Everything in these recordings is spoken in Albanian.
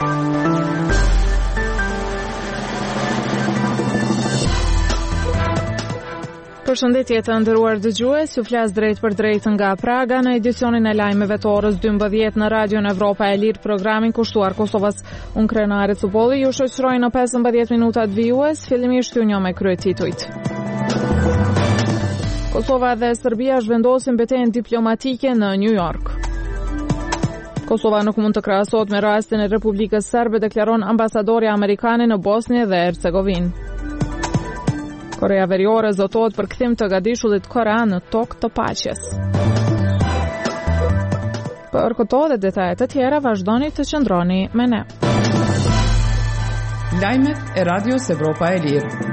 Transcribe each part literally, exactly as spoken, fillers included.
Përshëndetje të nderuar dëgjues, ju flas drejt për drejt nga Praga në edicionin e lajmeve të orës dymbëdhjetë në Radion Evropa e Lirë, programin kushtuar Kosovës. Unë Krenare Cupolli ju shoqëroj në pesëmbëdhjetë minutat vijues, fillimisht ju njoh me kryetitujt. Kosova dhe Serbia zhvendosin betejën diplomatike në New York. Kosova nuk mund të krahasohet me rastin e Republikës Serbe, deklaron ambasadori amerikan në Bosnjë dhe Hercegovinë. Korea Veriore zotohet për kthim të gadishullit korean në tokë të paqes. Për këto dhe detajet të tjera vazhdoni të qëndroni me ne. Lajmet e Radios Evropa e Lirë.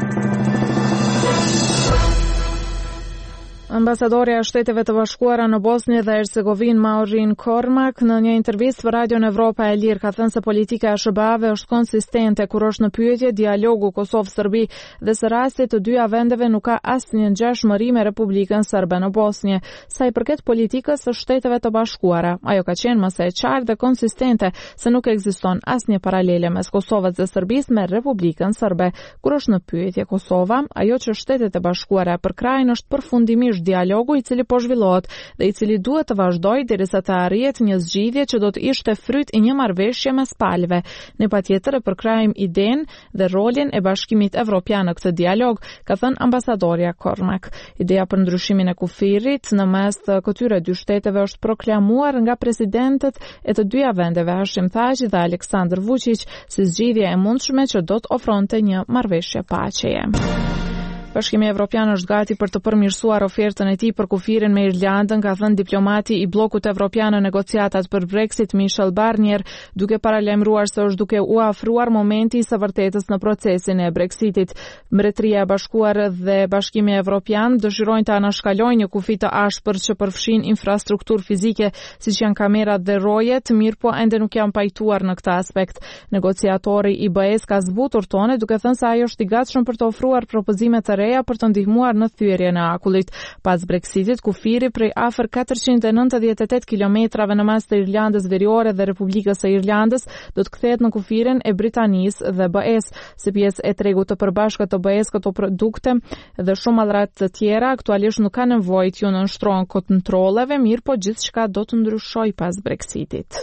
Ambasadorja e Shteteve të Bashkuara në Bosnjë dhe Hercegovinë Maurin Kormak në një intervistë për Radion Evropa e Lirë ka thënë se politika e S B A-ve është konsistente kur është në pyetje dialogu Kosovë-Serbi dhe se rasti të dyja vendeve nuk ka asnjë ngjashmëri me Republikën Serbe në Bosnjë. Sa i përket politikës së Shteteve të Bashkuara, ajo ka qenë më së qartë dhe konsistente se nuk ekziston asnjë paralele mes Kosovës dhe Serbisë me Republikën Serbe. Kur është në pyetje Kosova, ajo që Shtetet e Bashkuara përkrajnë është përfundimisht dialogu i cili po zhvillohet dhe i cili duhet të vazhdojë derisa të arrihet një zgjidhje që do të ishte fryt i një marrëveshje mes palëve. Ne patjetër e përkrajmë idenë dhe rolin e Bashkimit Evropian në këtë dialog, ka thënë ambasadorja Kormak. Ideja për ndryshimin e kufirit në mes të këtyre dy shteteve është proklamuar nga presidentët e të dyja vendeve, Hashim Thaçi dhe Aleksandar Vučić, si zgjidhje e mundshme që do të ofronte një marrëveshje paqeje. Bashkimi Evropian është gati për të përmirësuar ofertën e tij për kufirin me Irlandën, ka thënë diplomati i bllokut evropian në negociatat për Brexit Michel Barnier, duke paralajmëruar se është duke u afruar momenti i së vërtetës në procesin e Brexitit. Mbretëria e Bashkuar dhe Bashkimi Evropian dëshirojnë të anashkalojnë një kufi të ashpër që përfshin infrastrukturë fizike, siç janë kamerat dhe rojet, mirë po ende nuk janë pajtuar në këtë aspekt. Negociatori i B E S ka zbutur tone duke thënë se ai është i gatshëm për të ofruar propozime të reja për të ndihmuar në thyerjen e akullit. Pas Brexitit, kufiri prej afër katërqind e nëntëdhjetë e tetë kilometrave në mes të Irlandës Veriore dhe Republikës së Irlandës do të kthehet në kufirin e Britanisë dhe B E S. Si pjesë e tregut të përbashkët të B E S, këto produkte dhe shumë allrat të tjera aktualisht nuk ka nevojë të nënshtrohen kontrolleve, mirë po gjithçka do të ndryshojë pas Brexitit.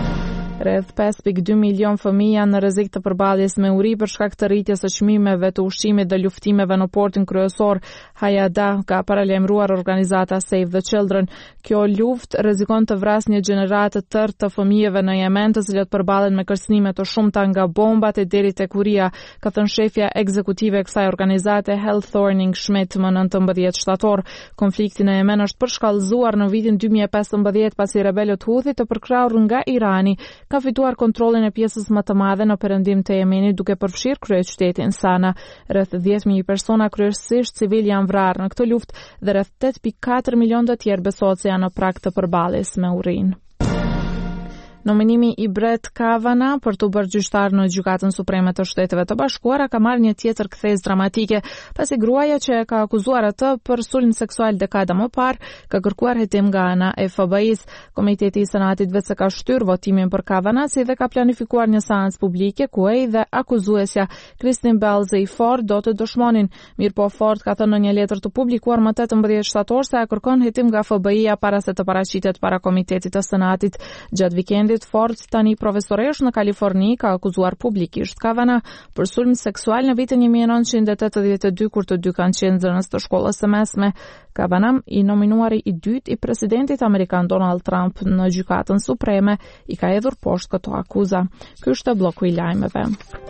Rreth pesë pikë dy milion fëmijë janë në rrezik të përballjes me uri për shkak të rritjes së çmimeve të ushqimit dhe luftimeve në portin kryesor Hayada, ka paralajmëruar organizata Save the Children. Kjo luftë rrezikon të vrasë një gjeneratë të tërë të fëmijëve në Yemen, të cilët përballen me kërcënime të shumta nga bombat e deri tek uria, ka thënë shefja ekzekutive e kësaj organizate Helle Thorning-Schmidt më nëntëmbëdhjetë shtator. Konflikti në Yemen është përshkallëzuar në vitin dy mijë e pesëmbëdhjetë pasi rebelët Houthi të përkrahur nga Irani ka fituar kontrollin e pjesës më të madhe në perëndim të Yemenit, duke përfshirë kryeqytetin Sana. Rreth dhjetë mijë persona, kryesisht civil, janë vrarë në këtë luftë dhe rreth tetë pikë katër milion të tjerë besohet se janë në prag të përballjes me urinë. Nominimi i Brett Kavanaugh për të bërë gjyqtar në Gjykatën Supreme të Shteteve të Bashkuara ka marrë një tjetër kthesë dramatike, pasi gruaja që e ka akuzuar atë për sulm seksual dekada më parë ka kërkuar hetim nga ana e F B I-s. Komiteti i Senatit vetë ka shtyr votimin për Kavanaugh, si dhe ka planifikuar një seancë publike ku ai dhe akuzuesja Christine Blasey Ford do të dëshmonin. Mirpo Ford ka thënë në një letër të publikuar më tetëmbëdhjetë shtator se ai kërkon hetim nga F B I-ja para se të paraqitet para Komitetit të Senatit. Gjatë vikendit Ford, tani profesoresh në Kaliforni, ka akuzuar publikisht Kavanaugh për sulm seksual në vitin një mijë e nëntëqind e tetëdhjetë e dy, kur të dy kanë qenë nxënës të shkollës së mesme. Kavanaugh, i nominuari i dytë i presidentit amerikan Donald Trump në Gjykatën Supreme, i ka hedhur poshtë këto akuza. Ky është bloku i lajmeve.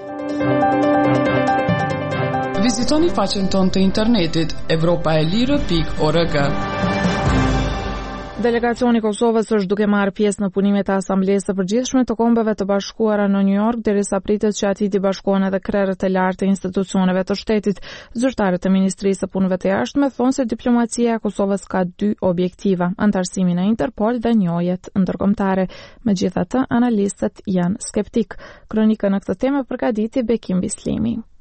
Vizitoni faqen tonë të internetit evropaelire pikë org. Delegacioni i Kosovës është duke marrë pjesë në punimet e Asamblesë së Përgjithshme të Kombeve të Bashkuara në New York, derisa pritet që atij të bashkohen edhe krerët e lartë të institucioneve të shtetit. Zyrtarët e Ministrisë së Punëve të Jashtme thonë se diplomacia e Kosovës ka dy objektiva: antarësimin në Interpol dhe njojjet ndërkombëtare. Megjithatë, analistët janë skeptik. Kronika në këtë temë përgatiti Bekim Bislimi.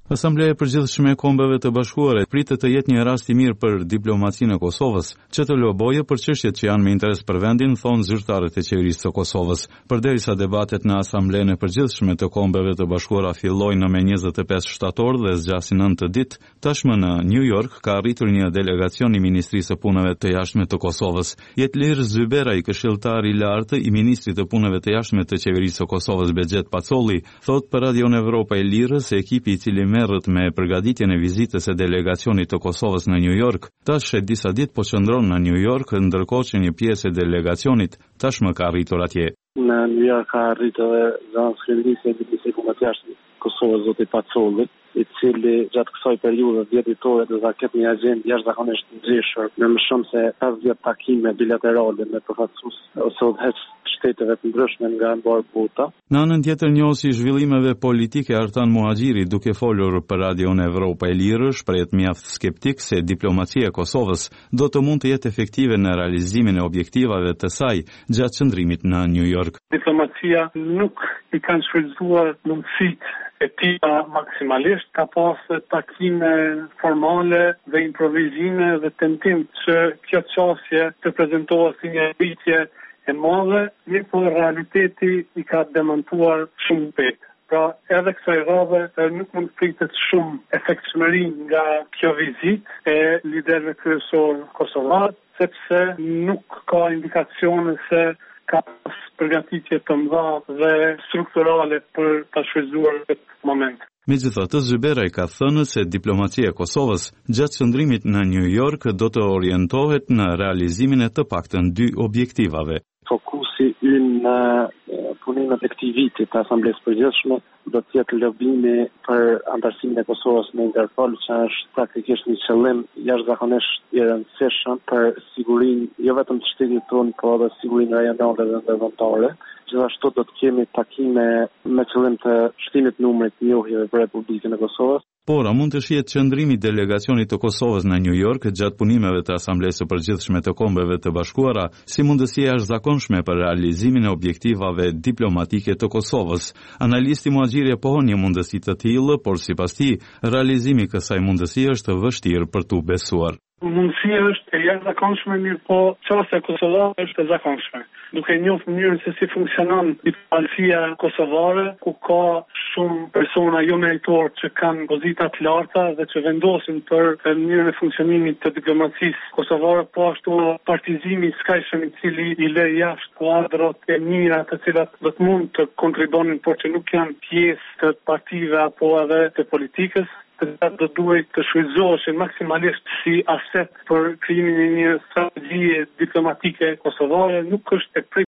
Asambleja e Përgjithshme e Kombeve të Bashkuara pritet të jetë një rast i mirë për diplomacinë e Kosovës, që të lobojë për çështjet që janë me interes për vendin, thonë zyrtarët e qeverisë së Kosovës. Përderisa debatet në Asamblenë e Përgjithshme të Kombeve të Bashkuara fillojnë në njëzet e pesë shtator dhe zgjasin nëntë ditë, tashmë në New York ka arritur një delegacion i Ministrisë së Punëve të Jashtme të Kosovës. Jetlir Zyberaj, këshilltar i lartë i Ministrit të Punëve të Jashtme të qeverisë së Kosovës Bexhet Pacolli, thot për Radion Evropa e Lirë se ekipi i cili merret me përgatitjen e vizitës së delegacionit të Kosovës në New York, tash e disa ditë po qëndron në New York, ndërkohë që një pjesë e delegacionit tashmë ka arritur atje. Në New York ka arritur edhe zëvendësi i Ministrisë së Punëve të Jashtme të Kosovës zoti Pacolli, i cili gjatë kësaj periudhe dhjetëtore do ta ketë një agjendë jashtëzakonisht të ngjeshur në më shumë se pesëdhjetë takime bilaterale me përfaqësues ose udhëheqës shteteve të ndryshme nga mbar bota. Në anën tjetër, njohësi zhvillimeve politike Artan Muhaxhiri, duke folur për Radion Evropa e Lirë, shprehet mjaft skeptik se diplomacia e Kosovës do të mund të jetë efektive në realizimin e objektivave të saj gjatë qëndrimit në New York. Diplomacia nuk i kanë shfrytzuar mundësitë e tija maksimalisht, ka pasë takime formale dhe improvizime dhe tentim që kjo çështje të prezentohet si një rritje e madhe, një po realiteti i ka demontuar shumë pejt. Pra edhe kësaj radhe nuk mund pritet shumë efektshmëri nga kjo vizitë e liderëve kryesor kosovar, sepse nuk ka indikacione se ka pas përgatitje të mëdha dhe strukturale për ta shfrytzuar këtë moment. Megjithatë, Zyberaj ka thënë se diplomacia e Kosovës gjatë qëndrimit në New York do të orientohet në realizimin e të paktën dy objektivave. Fokusi ynë në punimet e këtij viti të Asamblesë Përgjithshme do të jetë lobimi për antarësimin e Kosovës në Interpol, që është praktikisht një qëllim jashtëzakonisht i rëndësishëm për sigurinë jo vetëm të shtetit tonë, por edhe sigurinë rajonale dhe ndërkombëtare. Gjithashtu do të kemi takime me qëllim të shtimit numrit të njohjeve për Republikën e Kosovës. Por, a mund të shihet qëndrimi i delegacionit të Kosovës në New York gjatë punimeve të Asamblesë së Përgjithshme të Kombeve të Bashkuara si mundësi e jashtëzakonshme për realizimin e objektivave diplomatike të Kosovës? Analisti Muhaxhiri e pohon një mundësi të tillë, por sipas tij, realizimi i kësaj mundësie është vështirë për tu besuar. Mundësia është e jashtëzakonshme, mirë po çështja kosovare është e zakonshme. Duke njohur mënyrën se si funksionon diplomacia kosovare, ku ka shumë persona jo meritor që kanë pozita të larta dhe që vendosin për mënyrën e funksionimit të diplomacisë kosovare, po ashtu partizimi i skajshëm i cili i lë jashtë kuadrat e mira të cilat do të mund të kontribuonin, por që nuk janë pjesë të partive apo edhe të politikës. Do duhet të shfrytëzohen maksimalisht si aset për krijimin e një strategjie diplomatike kosovare, nuk është e